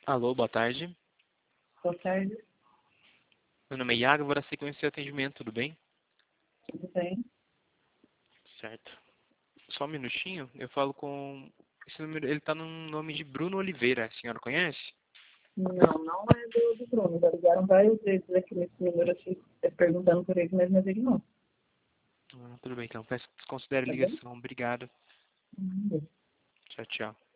Alô, boa tarde. Boa tarde, Meu nome é Iago, vou dar sequência de atendimento, tudo bem? tudo bem? Certo. Só um minutinho, eu falo com... Esse número, ele tá no nome de Bruno Oliveira, a senhora conhece? Não, não é do Bruno. Já ligaram várias vezes aqui nesse número aqui, perguntando por ele, mas ele não. Tudo bem, então. Peço que desconsidere a Tá bem? ligação. Obrigado. Uhum. Tchau, tchau.